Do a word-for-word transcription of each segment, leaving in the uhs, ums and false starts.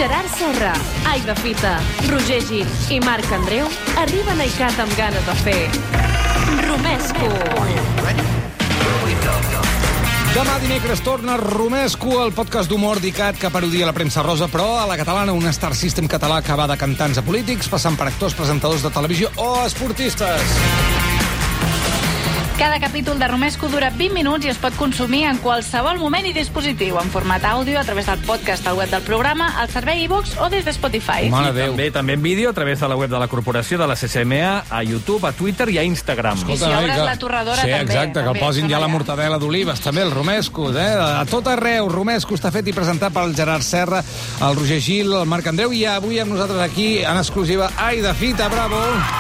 Gerard Serra, Aida Fita, Roger Gil i Marc Andreu arriben a ICAT amb ganes de fer Romesco. Demà dimecres torna Romesco, el podcast d'humor d'ICAT que parodia la premsa rosa, però a la catalana, un Star System català que va de cantants a polítics, passant per actors, presentadors de televisió o esportistes. Cada capítol de Romesco dura vint minuts i es pot consumir en qualsevol moment i dispositiu, en format àudio, a través del podcast al web del programa, al servei iVoox o des de Spotify. Mare Déu. També, també en vídeo, a través de la web de la corporació, de la C C M A, a YouTube, a Twitter i a Instagram. I si obres la torradora, sí, també. Sí, exacte, que el posin ja la mortadela d'olives, també, el Romesco, eh? A tot arreu, Romesco està fet i presentat pel Gerard Serra, el Roger Gil, el Marc Andreu, i avui amb nosaltres aquí, en exclusiva, Aida Fita, bravo!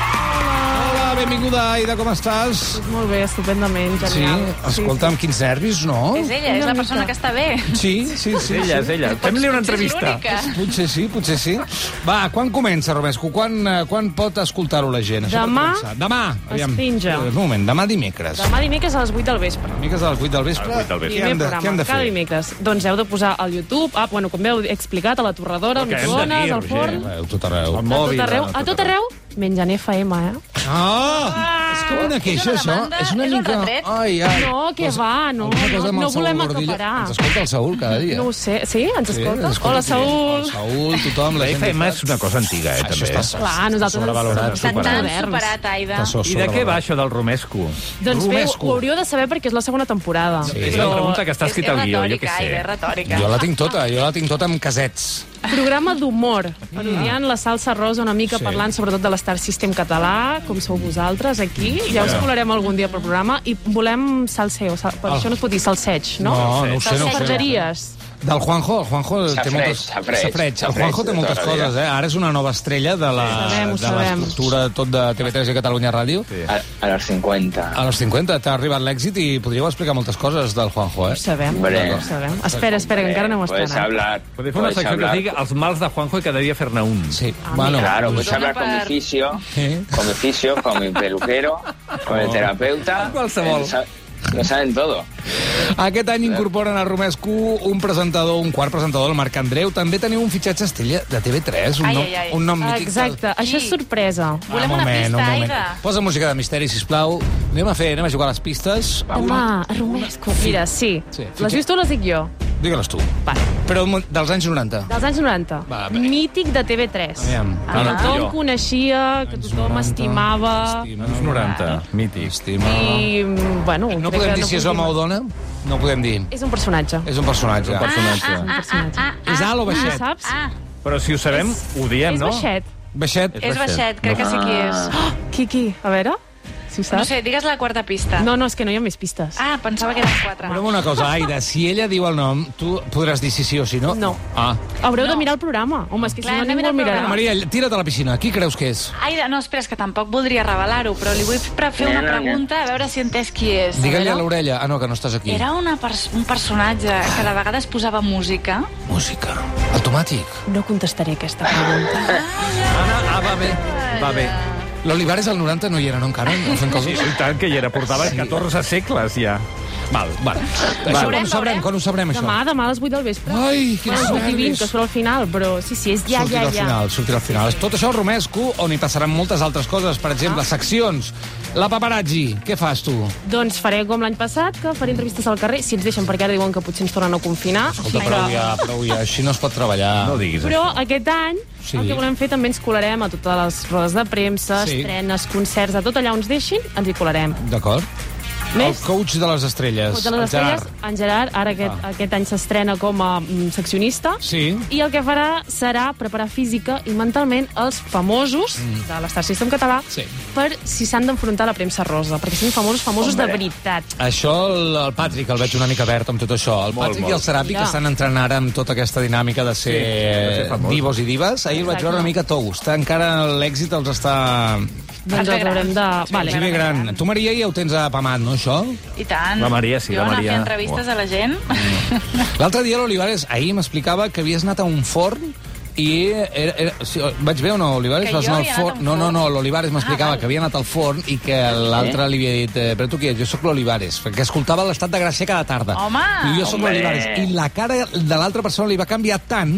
Benvinguda, Aida, com estàs? Molt bé, estupendament, genial. Sí, escolta'm, quins nervis, no? És ella, és la persona que està bé. Sí, sí, sí. És ella, és ella. Fem-li una entrevista. Potser sí, potser sí. Va, quan comença, Romesco? Quan, quan pot escoltar-ho la gent? Demà Demà, es penja. Un moment, demà dimecres. Demà dimecres a les vuit del vespre. Dimecres a les vuit del vespre. A les vuit del vespre. Què hem de, què hem de fer? Cada dimecres. Doncs heu de posar al YouTube, ah, bueno, com heu explicat, a la torradora, al microones, al forn... A tot arreu. A tot arreu, a tot arreu, menjant F M, eh? Ah! És com una queixa, és una això. demanda? És una És un mica... retret? Ai, ai. No, que va, no, Alguna cosa no, amb el no Saúl volem Gordillo. acaparar. Ens escolta el Saúl cada dia. No ho sé, sí? Ens Sí, escolta? ens escolta, Hola, sí. Saúl. El Saúl, tothom, la La gent... F M és una cosa antiga, eh, Això també. està Clar, nosaltres sobrevalorat. som Està tan moderns. superat, Aida. Està I de què va això del Romesco? Doncs bé, Romesco. ho hauríeu de saber perquè és la segona temporada. Sí. És la pregunta que està escrita al guió, jo què retòrica, Aida, és sé. retòrica. Jo la tinc tota, jo la tinc tota amb casets. Programa d'humor, parodiant la salsa rosa una mica, Sí. parlant sobretot de l'Star System català, com sou vosaltres aquí. Ja us colarem algun dia pel programa i volem salseo, sal... per El- això no es pot dir salseig, no? No, no ho sé, no ho sé. Salseries. Del Juanjo, el Juanjo té Safreig, moltes... safreig, Safreig. El safreig Juanjo té de moltes tota la vida. coses, eh? Ara és una nova estrella de la Ho sabem, ho de sabem. l'estructura tot de T V tres i Catalunya Ràdio. Sí. A, a los cincuenta. A los cinquanta t'ha arribat l'èxit i podríeu explicar moltes coses del Juanjo, eh? Ho sabem, Hombre. ho sabem. Espera, espera, que encara no ho Puedes estrenat. hablar. Podem fer una puedes secció que hablar- diga els mals de Juanjo i cada dia fer-ne un. Sí, Ah, bueno. Claro, pues- puedes hablar con mi per- fisio, Sí. con mi fisio, con mi peluquero, con el terapeuta. Qualsevol. Eh, sa- Lo saben todo. Aquest any incorporen a Romesco un presentador, un quart presentador, el Marc Andreu. També teniu un fitxatge estrella de T V tres, un, Ai, nom, ai, ai. un nom mític. Exacte, això és sorpresa. Volem un una moment, pista, un moment. Aida. Posa música de misteri, sisplau. Anem a fer, anem a jugar a les pistes. Demà, a Romesco. Mira, sí. Sí, Les dius tu o les dic jo? Digue-les tu. Va. Però dels anys noranta. Dels anys noranta. Va, bé. Mític de T V tres. Aviam. Que Ah, tothom jo. coneixia, que tothom noranta. estimava. Anys noranta, mític. Estima... I, bueno... No crec podem que dir si és home o dona? No ho podem dir. És un personatge. És un personatge. Un personatge. Un personatge. És alt o No baixet? saps? Ah, Però si ho sabem, ho diem, És no? baixet. Baixet? és baixet, crec que sí qui és. Qui, qui? A veure, si ho saps. No sé, digues la quarta pista. No, no, és que no hi ha més pistes. Ah, pensava que eren quatre. Però una cosa, Aida, si ella diu el nom, tu podràs dir si sí o si no? No. Ah. Haureu de No. mirar el programa. Home, és que Clar, si no hem de ningú mirar el el mirarà. programa. Maria, tira't a la piscina. Qui creus que és? Aida, no, espera, és que tampoc voldria revelar-ho, però li vull pre- fer una No, no, no. pregunta a veure si he entès qui és. Digue-li a veure? l'orella. Ah, no, que no estàs aquí. Era una pers un personatge que de vegades posava música. Música. Automàtic. No contestaré aquesta pregunta. Ah, ah, va bé. Va bé. L'Olivares al noranta no hi era, no, encara? No fent Sí, coses? i tant que hi era. Portava catorze segles, ja. Val, val. Això quan ho Veurem, sabrem? veurem. Quan ho sabrem, això? Demà, demà a les vuit del vespre. Ai, quins bueno, sortir vint, nervis. que surt al final, però sí, sí, és ja, sortirà ja, al ja. final, sortirà al final. Tot això al Romesco, on hi passaran moltes altres coses. Per exemple, Ah. seccions. La paparazzi. Què fas, tu? Doncs faré com l'any passat, que faré entrevistes al carrer, si ens deixen, perquè ara diuen que potser ens tornen a confinar. Escolta, Així prou que- ja, prou ja. Així no es pot treballar. No diguis Però això. aquest any Sí. el que volem fer també ens colarem a totes les rodes de premsa, Sí. estrenes, concerts, a tot allà on ens deixin, ens hi colarem. D'acord. Més? El coach de les estrelles. Coach de les el estrelles, Gerard. en Gerard, ara aquest, Ah. aquest any s'estrena com a mm, seccionista. Sí. I el que farà serà preparar física i mentalment els famosos mm. de l'Star System català Sí. per si s'han d'enfrontar a la premsa rosa, perquè són famosos, famosos Hombre. de veritat. Això, el, el Patrick, el veig una mica verd amb tot això. El Molt, Patrick molt. i el Serapi, Mira. que estan entrant ara amb tota aquesta dinàmica de ser, Sí, de ser famosos. divos i dives. Ahir el vaig Exacte. veure una mica tous. Encara l'èxit els està... Doncs Els ve els haurem de... gran. Vale. Sí, bé gran. Tu, Maria, ja ho tens apamat, no, això? I tant. La Maria, sí, jo la anar Maria. fent entrevistes Oh. a la gent. L'altre dia l'Olivares, ahir m'explicava que havies anat a un forn i era, era, sí, vaig bé o no, Olivares? Que Vas jo anar al havia anat a un No, no, forn? no, l'Olivares m'explicava Ah, val. que havia anat al forn i que l'altre li havia dit eh, però tu qui ets? Jo sóc l'Olivares, perquè escoltava l'Estat de Gràcia cada tarda. Home! I jo sóc Hombre! l'Olivares. I la cara de l'altra persona li va canviar tant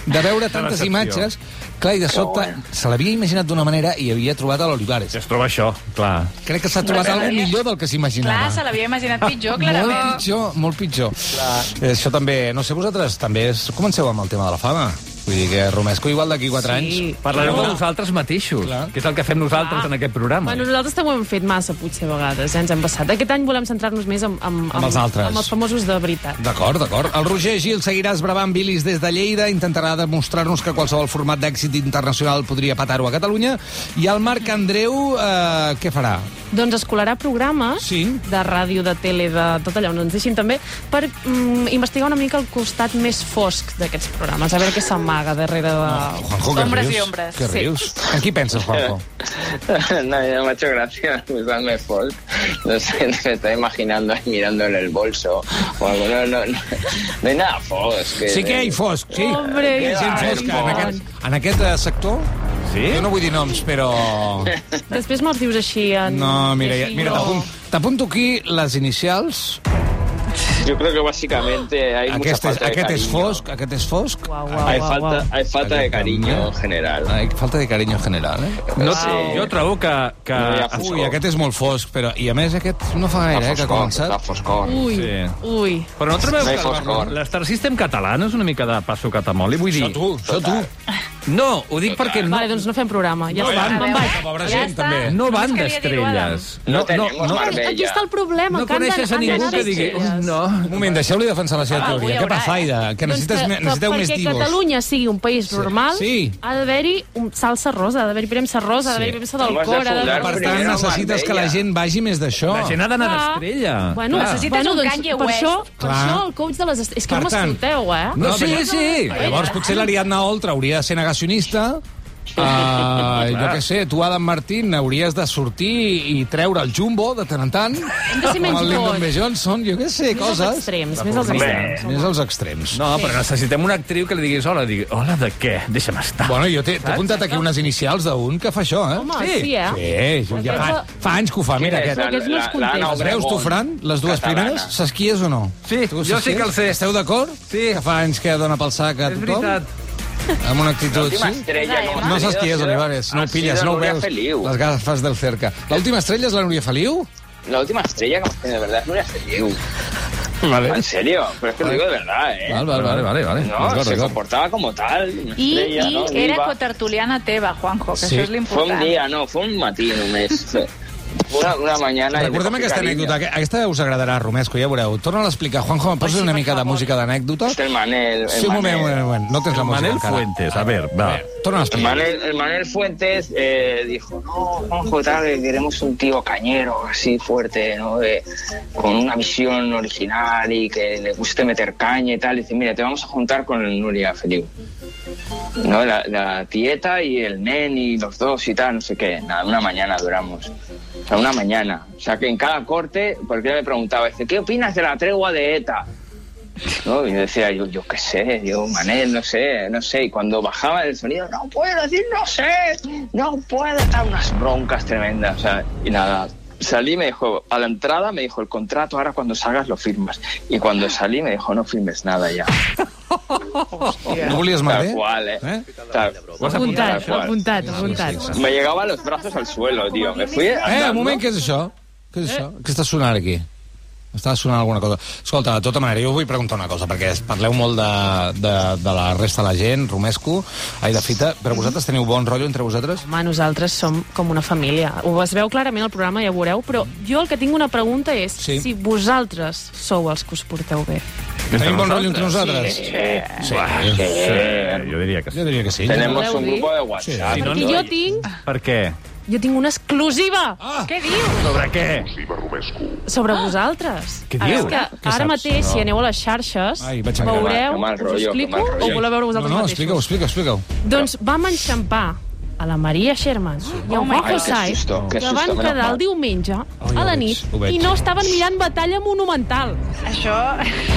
de veure tantes imatges. Clar, i de sobte se l'havia imaginat d'una manera i havia trobat a l'Olivares. Es troba això, clar. Crec que s'ha trobat alguna millor del que s'imaginava. Clar, se l'havia imaginat pitjor, clarament. Molt pitjor, molt pitjor. Eh, Això també, no sé, vosaltres també és... comenceu amb el tema de la fama. Vull dir que Romesco igual d'aquí quatre anys... Parlareu de nosaltres mateixos, Clar. que és el que fem nosaltres en aquest programa. Bueno, nosaltres també ho hem fet massa, potser, a vegades, eh? Ens hem passat. Aquest any volem centrar-nos més en, en, Amb els altres. amb els famosos de veritat. D'acord, d'acord. El Roger Gil seguirà esbravant bilis des de Lleida, intentarà demostrar-nos que qualsevol format d'èxit internacional podria patar-ho a Catalunya. I el Marc Andreu, eh, què farà? Doncs escolarà programes Sí. de ràdio, de tele, de tot allà on ens deixin també, per mm, investigar una mica el costat més fosc d'aquests programes, a veure què s'amaga darrere de... Juanjo, què Ombres rius? i ombres, Què sí. rius? En qui penses, Juanjo? No, ya me ha hecho gracia usarme folk. No sé, me estoy imaginando ahí mirándole el bolso o algo. No, no, no, no hay nada fosc. Que, Sí que hi ha fosc, sí. Hombre, Hi ha gent i fosca en tant. aquest, en aquest eh, sector. Sí? Jo no vull dir noms, però... Després me'ls dius així en... No, mira, ja, així mira, jo- t'apun- t'apunto aquí les inicials. Yo creo que básicamente hay mucha Aquest és, falta de aquest és cariño. fosc, aquest és fosc. Uau, uau, Hay uau, falta, uau. hay falta de Aquest cariño també. en general. Ai, falta de carinyo general, eh? No, Wow. jo trobo que... que... No hi ha fosc. Ui, aquest és molt fosc, però... I a més aquest no fa gaire, eh, que ha Está començat. foscor. Ui, Sí. ui. Però no trobeu No hi que foscor. l'Star System català no és una mica de passo catamoli? Vull dir... Això tu, això tu. No, ho dic perquè no, Vale, doncs no fem programa. Ja No està, van, me'n vaig. que pobra Ja gent, està. també. no van Només queria dir-ho, d'estrelles. No tenemos no, Marbella. Aquí està el problema. no que han d'anar- coneixes a han ningú d'anar que digui... d'estrelles. No. Un moment, deixeu-li defensar la seva Ah, teoria. avui Què haurà, passa, Aida? Que necessites, Doncs me- necessiteu més perquè divos. Catalunya sigui un país normal, Sí. ha d'haver-hi un salsa rosa, ha d'haver-hi premsa rosa, ha d'haver-hi Sí. premsa del Home, has de cor, ha fundar d'haver-hi... Per tant, Primero necessites que la Marbella. gent vagi més d'això. La gent ha d'anar Clar. d'estrella. Bueno, Clar. necessites bueno, un doncs, Kanye per West. això, per Clar. això el coach de les... est- És que Per no tant, m'escolteu, eh? No, No, sí, perquè- sí. Llavors, potser l'Ariadna Oltra hauria de ser negacionista. Uh, jo què sé, tu, Adam Martín, hauries de sortir i treure el jumbo de tant en tant. Hem de ser Com menys el Lyndon bons. B. Johnson, jo què sé, Més als coses. extrems, més als Home. extrems. Més als extrems. No, però necessitem una actriu que li diguis hola, digui, hola de què? Deixa'm estar. Bueno, jo t'he t'he apuntat aquí unes inicials d'un que fa això, eh? Home, sí, eh? Sí, jo ja fa, fa anys que ho fa, mira Quina és aquest. Aquests no els contestes. Les veus tu, Fran, les dues Catalana. primeres? Saps qui és o no? Sí, Tu jo saps sí qui que és? el sé. Esteu d'acord? Sí. Que fa anys que dona pel sac a És tothom? veritat. Amb una actitud, Última sí? estrella. No ha No saps sido- qui és, ha sido- Olivares. No ha ho pilles, sido no ho Núria veus. Feliu. Les gafes del cerca. L'última estrella és la Núria Feliu? La última estrella que hemos tenido, de verdad, es Nuria Feliu. Vale. En serio, pero es que lo digo de verdad, ¿eh? Val, val, Vale, vale. vale, vale. No, D'acord, se d'acord. comportava como tal. Una I, estrella, i no? era Viva. cotertuliana teva, Juanjo, que Sí. això és Fue un l'important. día, no, fue un matí només. Una, una mañana... Recordem aquesta anècdota. Aquesta us agradarà, Romesco, ja veureu. Torna a explicar. Juanjo, em poses una mica de música d'anècdota? Este el Manel. El Sí, un moment, un Manel. moment, un moment. No tens la música Manel encara. Fuentes, a ver, va. Torna a El explicar. Manel, el Manel Fuentes eh, dijo, no, Juanjo, tal, que queremos un tío cañero, así fuerte, ¿no? De- con una visión original y que le guste meter caña y tal. Y dice, mira, te vamos a juntar con el Nuria Feliu. ¿No? La, la tieta y el nen y los dos y tal, no sé qué. Nada, una mañana duramos. O sea, una mañana. O sea, que en cada corte, porque él me preguntaba, dice, ¿qué opinas de la tregua de ETA? ¿No? Y yo decía, yo, yo qué sé, yo, Manel, no sé, no sé. Y cuando bajaba el sonido, no puedo decir, no sé, no puedo, dar unas broncas tremendas. O sea, y nada, salí, me dijo, a la entrada me dijo, el contrato ahora cuando salgas lo firmas. Y cuando salí me dijo, no firmes nada ya. No volies Tal Madé? cual, eh. Eh? Tal, Ho has apuntat, Apuntat, tal cual. apuntat, apuntat. Me llegaban los brazos al suelo, tío. Me fui Eh, andando. un moment, què és això? Què és això? Què està sonant aquí? Està sonant alguna cosa. Escolta, de tota manera, jo vull preguntar una cosa, perquè parleu molt de, de, de la resta de la gent, Romesco, Aida Fita, però vosaltres teniu bon rotllo entre vosaltres? Home, nosaltres som com una família. Ho es veu clarament al programa, ja ho veureu, però jo el que tinc una pregunta és Sí. si vosaltres sou els que us porteu bé. Tenim bon rotllo entre nosaltres? Sí, Sí. Sí, jo diria que sí. Jo diria que sí. Tenemos Voleu un dir? grupo de WhatsApp. Sí, no, Perquè no. jo tinc, Per què? jo tinc una exclusiva Ah! Què dius? Sobre què? sobre vosaltres. Què Ara, dius? és que Què ara saps? mateix, si aneu a les xarxes, Ai, vaig enganyar. veureu, Que mal us rotllo, ho explico, que mal rotllo. o voleu veure No, vosaltres no, mateixos? explica-ho, explica-ho, explica-ho. Doncs vam enxampar a la Maria Sherman i a Oh my Juanjo God. Saiz, Que susto, que que susto, van menos quedar mal. el diumenge ja a ho la veig, nit ho veig. i no estaven mirant Batalla Monumental. Això...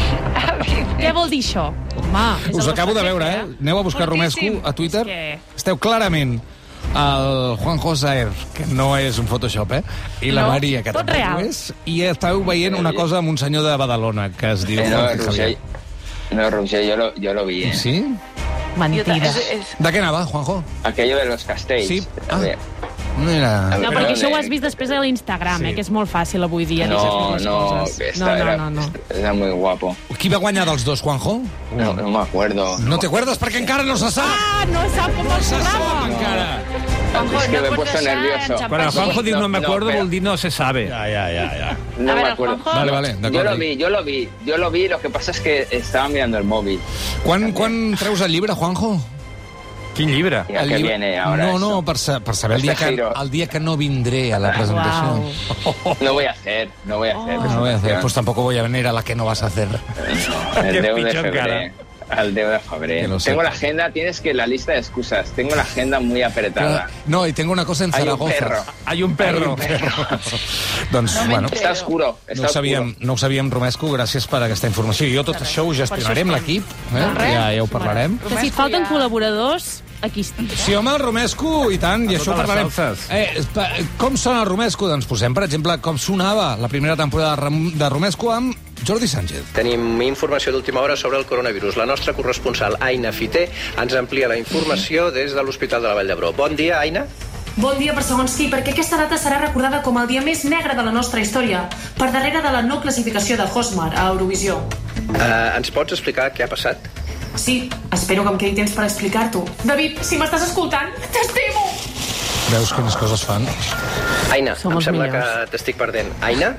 Què vol dir això? Home, és Us el acabo de vostre veure, jefe, eh? Aneu a buscar Romesco Fortíssim. a Twitter. És que- Esteu clarament el Juanjo Saez, que no és un Photoshop, eh? I la No, Maria, que tot tampoc real. ho és. I esteu veient una cosa amb un senyor de Badalona, que es diu Eh, no, Jorge Roger, Javier. no, Roger, yo lo, yo lo vi, ¿eh? Sí? Mentida. És, és... De què anava, Juanjo? Aquello de los castells. Sí. A Ah. ver. Mira. No, Però perquè això ho de- has vist després a l'Instagram, Sí. eh, que és molt fàcil avui dia dir No, les no, coses. que esta No, era, no, no, no. era muy guapo. Qui va guanyar dels dos, Juanjo? No, no me acuerdo. No te acuerdes perquè encara no se sap. Ah, no sap com el Se sap programa. encara. Juanjo, Es que no me he pots puesto deixar nervioso. enxampar Quan el Juanjo diu no me No, acuerdo, pero- vol dir no se sabe. Ja, ja, ja, ja. No A me ver, acuerdo. Juanjo. Vale, vale, Yo d'acord. lo vi, yo lo vi, yo lo vi, lo que pasa es que estaba mirando el móvil. Quan, quan treus el llibre, Juanjo? Quin llibre? ¿Y a El qué llibre- viene ahora No, no, eso? per, sa- per saber el dia, Este que, giro. el dia que no vindré a la presentació. Uau. No voy a hacer, no voy a hacer. Pues no voy a hacer, presentación. pues tampoco voy a venir a la que no vas a hacer. El Qué deu de pitjor febrer. Al deu de febrer. Que lo Tengo sepa. la agenda, tienes que la lista de excusas. Tengo la agenda muy apretada. No, y tengo una cosa en Hay un Zaragoza. perro. Hay un perro. Doncs, No bueno, m'entero. Está oscuro. Está no ho, sabíem, oscuro. no ho sabíem, Romesco, gràcies per aquesta informació. Jo tot això ho gestionaré amb l'equip, eh? De res. ja, ja ho parlarem. Que si et falten col·laboradors, aquí estic. Sí, home, el Romesco, i tant, i A això ho totes les parlarem. salses. Eh, espa- com sona el Romesco? Doncs posem, per exemple, com sonava la primera temporada de Ram- de Romesco amb Jordi Sánchez. Tenim informació d'última hora sobre el coronavirus. La nostra corresponsal, Aina Fité, ens amplia la informació des de l'Hospital de la Vall d'Hebron. Bon dia, Aina. Bon dia per segons qui, perquè aquesta data serà recordada com el dia més negre de la nostra història, per darrere de la no classificació de Hosmar a Eurovisió. Uh, ens pots explicar què ha passat? Sí, espero que em quedi temps per explicar-t'ho. David, si m'estàs escoltant, t'estimo! Veus quines coses fan? Aina, Som em els sembla millors. que t'estic perdent. Aina?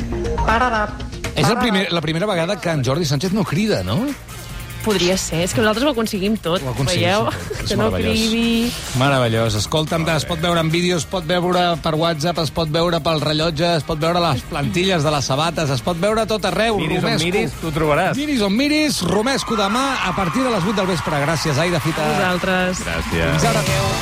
És el primer, la primera vegada que en Jordi Sánchez no crida, no? Podria ser, és que nosaltres ho aconseguim tot. Ho aconseguim, Veieu? sí. És Que no meravellós. cridi... Meravellós. Escolta'm, es pot veure en vídeo, es pot veure per WhatsApp, es pot veure pel rellotge, es pot veure les plantilles de les sabates, es pot veure a tot arreu. Miris on Romesco. miris, tu trobaràs. Miris on miris, Romesco demà a partir de les vuit del vespre. Gràcies, Aida Fita. Vosaltres. Gràcies. Fins ara.